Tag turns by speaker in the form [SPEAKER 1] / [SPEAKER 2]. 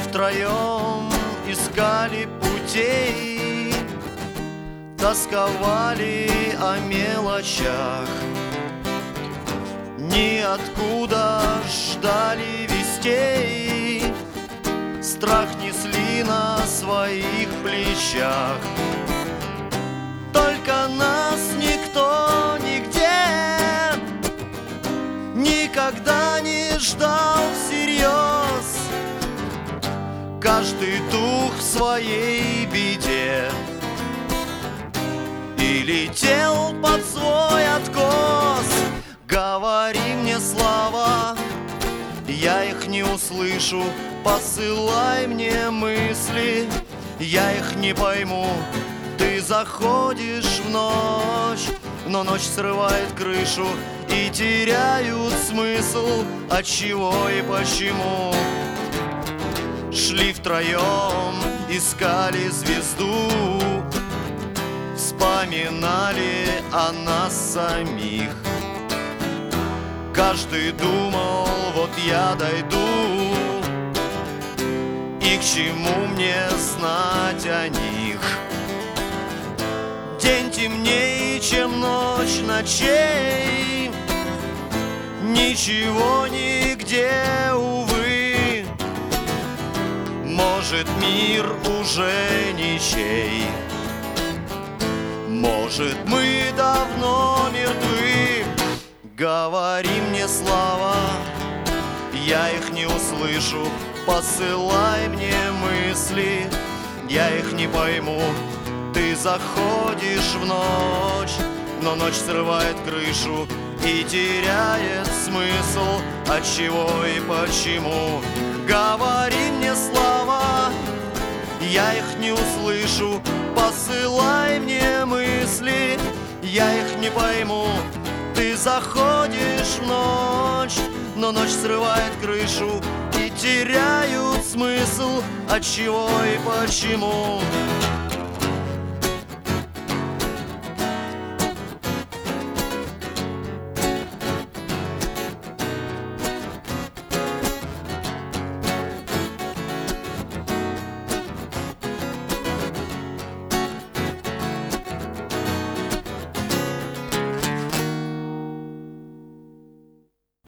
[SPEAKER 1] втроем искали путей, тосковали о мелочах, ниоткуда ждали вестей, страх несли на своих плечах. Только нас никто нигде никогда не ждал всерьез. Каждый дух в своей беде и летел под свой откос. Говори мне слова, я их не услышу. Посылай мне мысли, я их не пойму. Ты заходишь в ночь, но ночь срывает крышу и теряют смысл, от чего и почему. Шли втроем, искали звезду, вспоминали о нас самих. Каждый думал, вот я дойду, и к чему мне знать о них? День темнее, чем ночь ночей, ничего нигде, увы. Может, мир уже ничей, может, мы давно мертвы. Говори мне слова, я их не услышу. Посылай мне мысли, я их не пойму. Ты заходишь в ночь, но ночь срывает крышу и теряет смысл, от чего и почему. Говори мне слова, я их не услышу. Посылай мне мысли, я их не пойму. Ты заходишь в ночь, но ночь срывает крышу и теряют смысл, от чего и почему.